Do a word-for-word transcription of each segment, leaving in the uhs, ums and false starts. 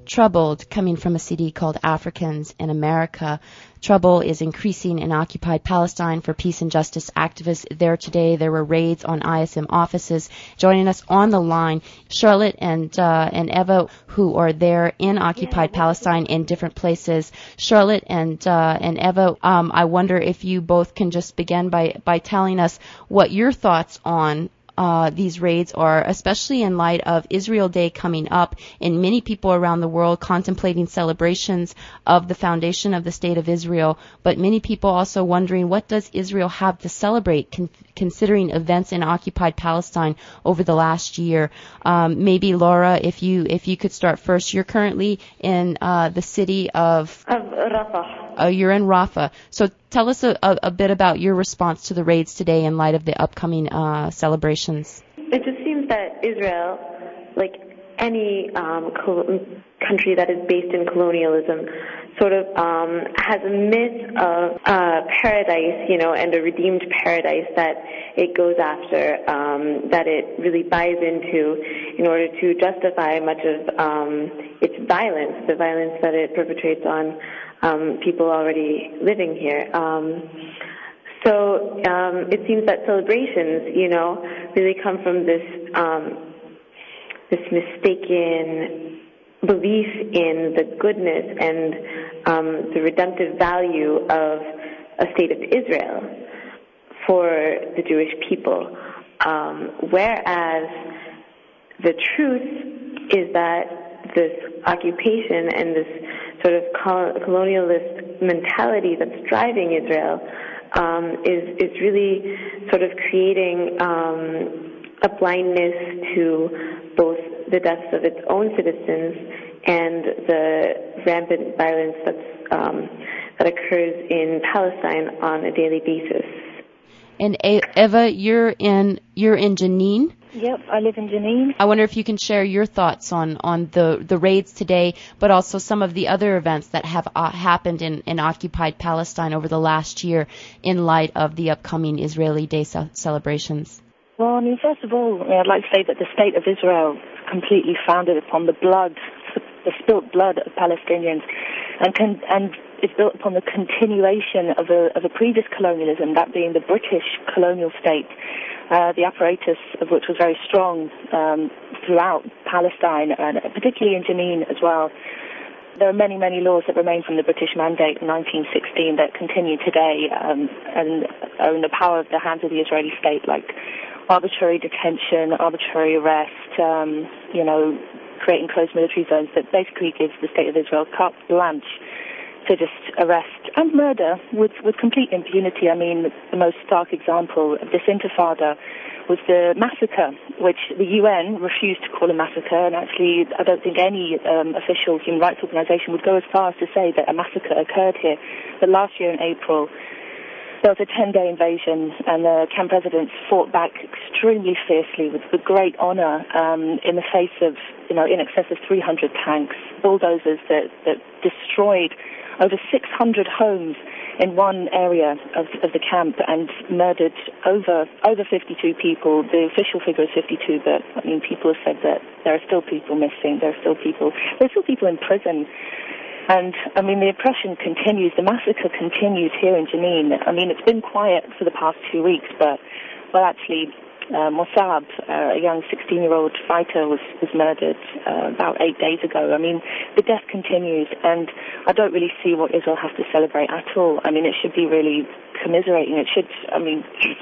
troubled coming from a city called Africans in America. Trouble is increasing in occupied Palestine for peace and justice activists there today. There were raids on I S M offices. Joining us on the line, Charlotte and uh, and Eva, who are there in occupied yeah, Palestine in different places. Charlotte and uh, and Eva, um, I wonder if you both can just begin by by telling us what your thoughts on Uh, these raids are, especially in light of Israel Day coming up and many people around the world contemplating celebrations of the foundation of the State of Israel, but many people also wondering, what does Israel have to celebrate con- considering events in occupied Palestine over the last year? Um, maybe Laura, if you if you could start first. You're currently in uh, the city of of Rafah. Uh, you're in Rafah. So tell us a, a, a bit about your response to the raids today in light of the upcoming uh, celebrations. It just seems that Israel, like any um, col- country that is based in colonialism, sort of um, has a myth of uh, paradise, you know, and a redeemed paradise that it goes after, um, that it really buys into in order to justify much of um, its violence, the violence that it perpetrates on um, people already living here. Um, so um, it seems that celebrations, you know, really come from this um, this mistaken belief in the goodness and um, the redemptive value of a state of Israel for the Jewish people, um, whereas the truth is that this occupation and this sort of colonialist mentality that's driving Israel um, is is really sort of creating um, a blindness to both the deaths of its own citizens and the rampant violence that's um, that occurs in Palestine on a daily basis. And Eva, you're in you're in Jenin. Yep, I live in Jenin. I wonder if you can share your thoughts on, on the, the raids today, but also some of the other events that have uh, happened in, in occupied Palestine over the last year in light of the upcoming Israeli Day ce- celebrations. Well, I mean, first of all, I mean, I'd like to say that the State of Israel is completely founded upon the blood, the spilt blood of Palestinians, and can, and is built upon the continuation of a, of a previous colonialism, that being the British colonial state, uh, the apparatus of which was very strong um, throughout Palestine, and particularly in Jenin as well. There are many, many laws that remain from the British Mandate in nineteen sixteen that continue today um, and are in the power of the hands of the Israeli state, like arbitrary detention, arbitrary arrest, um, you know, creating closed military zones that basically gives the State of Israel carte blanche to just arrest and murder with, with complete impunity. I mean, the most stark example of this intifada was the massacre, which the U N refused to call a massacre, and actually I don't think any um, official human rights organization would go as far as to say that a massacre occurred here. But last year in April, there was a ten-day invasion, and the camp residents fought back extremely fiercely with, with great honor um, in the face of, you know, in excess of three hundred tanks, bulldozers that, that destroyed over six hundred homes in one area of, of the camp and murdered over over fifty-two people. The official figure is fifty-two, but I mean, people have said that there are still people missing. There are still people. There are still people in prison. And, I mean, the oppression continues. The massacre continues here in Jenin. I mean, it's been quiet for the past two weeks, but, well, actually, uh, Mossab, uh, a young sixteen-year-old fighter, was, was murdered uh, about eight days ago. I mean, the death continues, and I don't really see what Israel has to celebrate at all. I mean, it should be really commiserating. It should, I mean,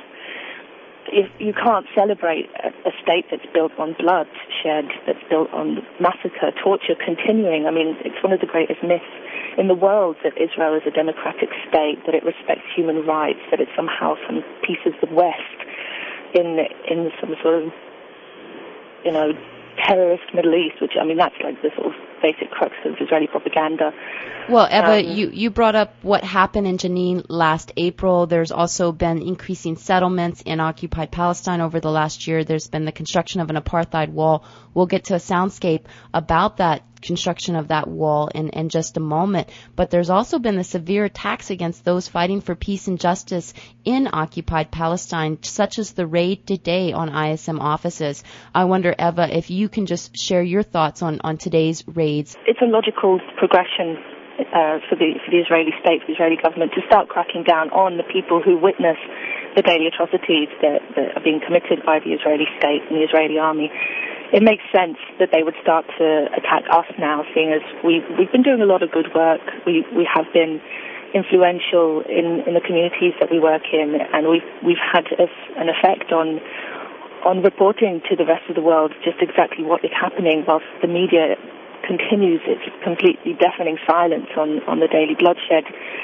if you can't celebrate a, a state that's built on blood shed, that's built on massacre, torture continuing. I mean, it's one of the greatest myths in the world that Israel is a democratic state, that it respects human rights, that it's somehow some piece of the West in in some sort of, you know, terrorist Middle East, which, I mean, that's like the sort of basic crux of Israeli propaganda. Well, Eva, um, you, you brought up what happened in Jenin last April. There's also been increasing settlements in occupied Palestine over the last year. There's been the construction of an apartheid wall. We'll get to a soundscape about that construction of that wall in, in just a moment. But there's also been the severe attacks against those fighting for peace and justice in occupied Palestine, such as the raid today on I S M offices. I wonder, Eva, if you can just share your thoughts on, on today's raid raids? It's a logical progression uh, for the for the Israeli state, for the Israeli government, to start cracking down on the people who witness the daily atrocities that, that are being committed by the Israeli state and the Israeli army. It makes sense that they would start to attack us now, seeing as we've, we've been doing a lot of good work. We we have been influential in, in the communities that we work in, and we've we've had a, an effect on on reporting to the rest of the world just exactly what is happening, whilst the media continues its completely deafening silence on, on the daily bloodshed.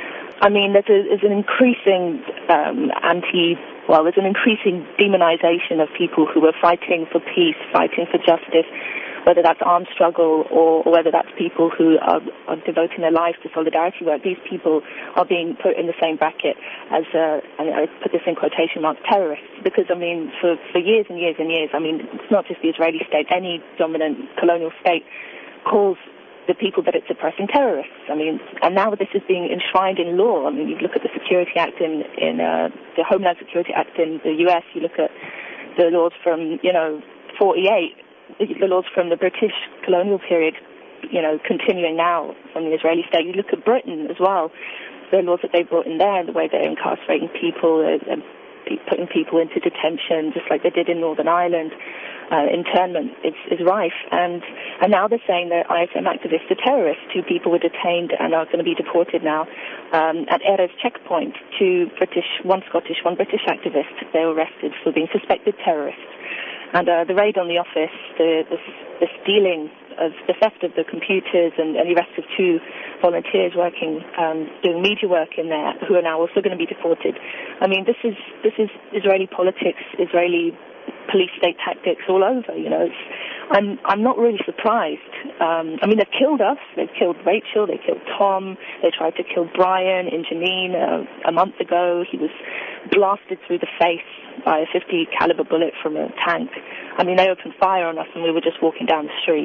I mean, there's, a, there's an increasing um, anti, well, there's an increasing demonization of people who are fighting for peace, fighting for justice, whether that's armed struggle or, or whether that's people who are, are devoting their lives to solidarity work. These people are being put in the same bracket as, uh, and I put this in quotation marks, terrorists. Because, I mean, for, for years and years and years, I mean, it's not just the Israeli state, any dominant colonial state calls the people that it's oppressing terrorists. I mean, and now this is being enshrined in law. I mean, you look at the Security Act in, in uh, the Homeland Security Act in the U S, you look at the laws from, you know, forty-eight, the laws from the British colonial period, you know, continuing now from the Israeli state. You look at Britain as well, the laws that they brought in there, the way they're incarcerating people, uh, putting people into detention, just like they did in Northern Ireland. Uh, internment is, is rife, and and now they're saying that I S M activists are terrorists. Two people were detained and are going to be deported now um, at Erez checkpoint. Two British, one Scottish, one British activist. They were arrested for being suspected terrorists. And uh, the raid on the office, the, the, the stealing of the theft of the computers, and, and the arrest of two volunteers working, um, doing media work in there, who are now also going to be deported. I mean, this is this is Israeli politics, Israeli police state tactics all over. You know, it's, I'm I'm not really surprised. Um, I mean, they've killed us. They've killed Rachel. They killed Tom. They tried to kill Brian in Jenin uh, a month ago. He was blasted through the face by a fifty caliber bullet from a tank. I mean, they opened fire on us, and we were just walking down the street.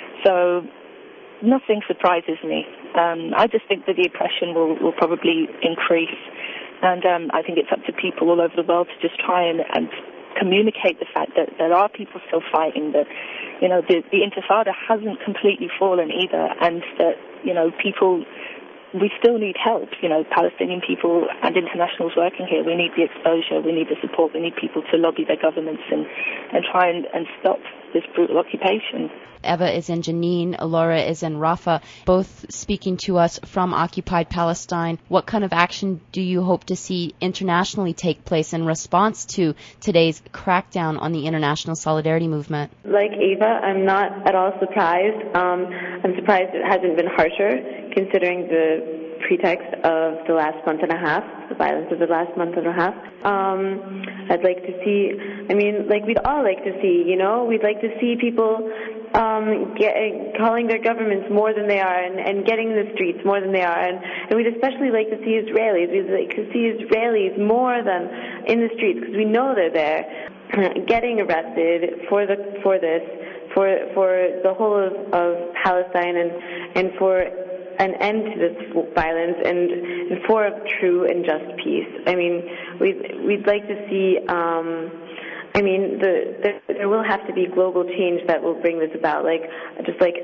So nothing surprises me. Um, I just think that the oppression will, will probably increase, and um, I think it's up to people all over the world to just try and, and communicate the fact that there are people still fighting, that, you know, the, the Intifada hasn't completely fallen either, and that, you know, people, we still need help, you know, Palestinian people and internationals working here. We need the exposure, we need the support, we need people to lobby their governments and, and try and, and stop this brutal occupation. Eva is in Jenin, Laura is in Rafah, both speaking to us from occupied Palestine. What kind of action do you hope to see internationally take place in response to today's crackdown on the international solidarity movement? Like Eva, I'm not at all surprised. Um, I'm surprised it hasn't been harsher, considering the pretext of the last month and a half, the violence of the last month and a half. Um, I'd like to see, I mean, like we'd all like to see, you know, we'd like to see people um, get, calling their governments more than they are, and, and getting in the streets more than they are, and, and we'd especially like to see Israelis, we'd like to see Israelis more than in the streets, because we know they're there, getting arrested for the for this, for for the whole of, of Palestine, and, and for an end to this violence, and, and for a true and just peace. I mean, we'd, we'd like to see, um, I mean, the, the, there will have to be global change that will bring this about. Like, just like,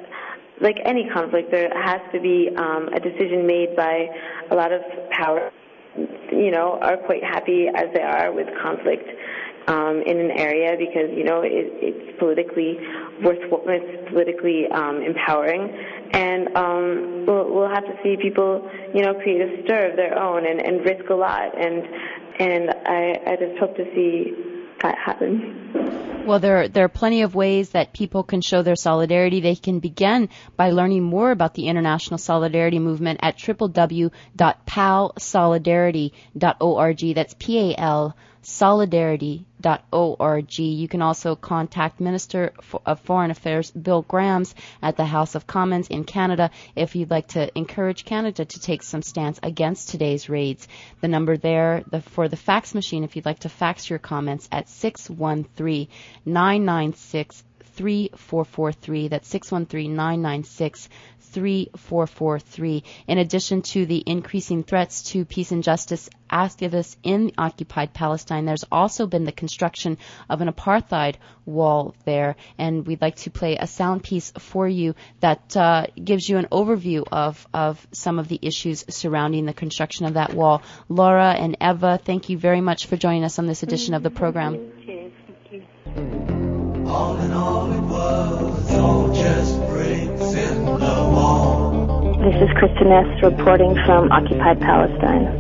like any conflict, there has to be um, a decision made by a lot of power, you know, are quite happy as they are with conflict Um, in an area, because, you know, it, it's politically worthwhile, it's politically um, empowering, and um, we'll, we'll have to see people, you know, create a stir of their own and, and risk a lot, and and I, I just hope to see that happen. Well, there, there are plenty of ways that people can show their solidarity. They can begin by learning more about the International Solidarity Movement at w w w dot pal solidarity dot org. That's P A L solidarity dot org. You can also contact Minister of Foreign Affairs Bill Grams at the House of Commons in Canada if you'd like to encourage Canada to take some stance against today's raids. The number there the, for the fax machine, if you'd like to fax your comments, at six one three, nine nine six, three four four three. That's six one three, nine nine six, three four four three. In addition to the increasing threats to peace and justice activists in occupied Palestine, there's also been the construction of an apartheid wall there, and we'd like to play a sound piece for you that uh, gives you an overview of, of some of the issues surrounding the construction of that wall. Laura and Eva, thank you very much for joining us on this edition of the program. Cheers. Thank you. All in all it was all just bricks in the wall. This is Kristen Ness reporting from occupied Palestine.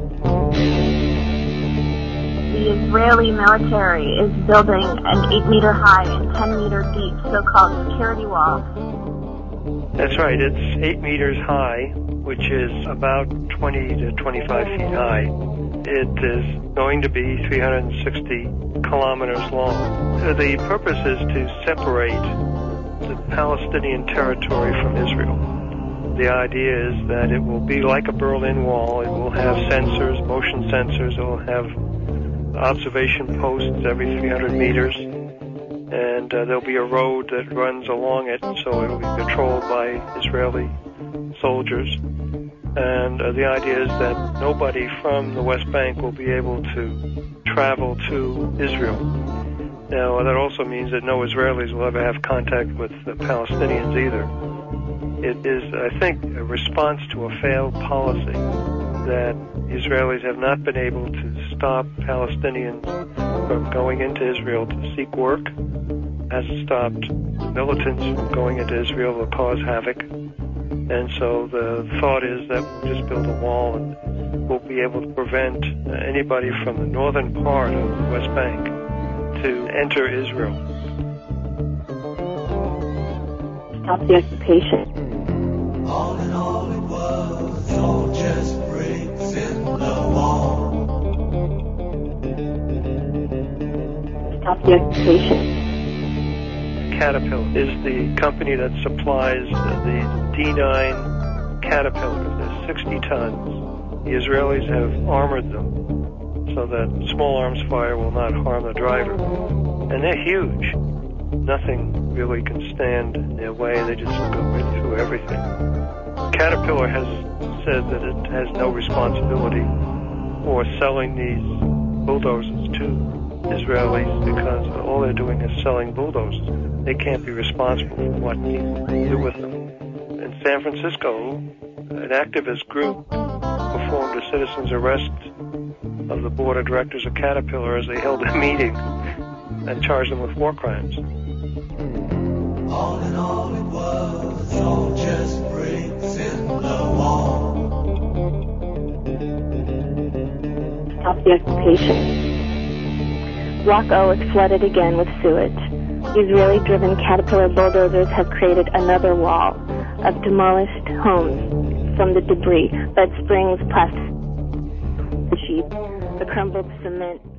The Israeli military is building an eight meter high and ten meter deep so-called security wall. That's right. It's eight meters high, which is about twenty to twenty-five feet high. It is going to be three hundred sixty kilometers long. The purpose is to separate the Palestinian territory from Israel. The idea is that it will be like a Berlin Wall. It will have sensors, motion sensors. It will have observation posts every three hundred meters. And uh, there'll be a road that runs along it, so it will be patrolled by Israeli soldiers. And uh, the idea is that nobody from the West Bank will be able to travel to Israel. Now, that also means that no Israelis will ever have contact with the Palestinians either. It is, I think, a response to a failed policy that Israelis have not been able to stop Palestinians from going into Israel to seek work, hasn't stopped militants from going into Israel to cause havoc. And so the thought is that we'll just build a wall and we'll be able to prevent anybody from the northern part of the West Bank to enter Israel. Stop the occupation. All in all it was all just bricks in the wall. Stop the occupation. Caterpillar is the company that supplies the D nine Caterpillars. They're sixty tons. The Israelis have armored them so that small arms fire will not harm the driver. And they're huge. Nothing really can stand in their way. They just go right through everything. Caterpillar has said that it has no responsibility for selling these bulldozers to Israelis because all they're doing is selling bulldozers. They can't be responsible for what people do with them. In San Francisco, an activist group performed a citizen's arrest of the board of directors of Caterpillar as they held a meeting and charged them with war crimes. All in all it was all just bricks in the wall. Stop the occupation. Block O is flooded again with sewage. Israeli-driven Caterpillar bulldozers have created another wall of demolished homes from the debris that springs plastic sheets, the crumbled cement,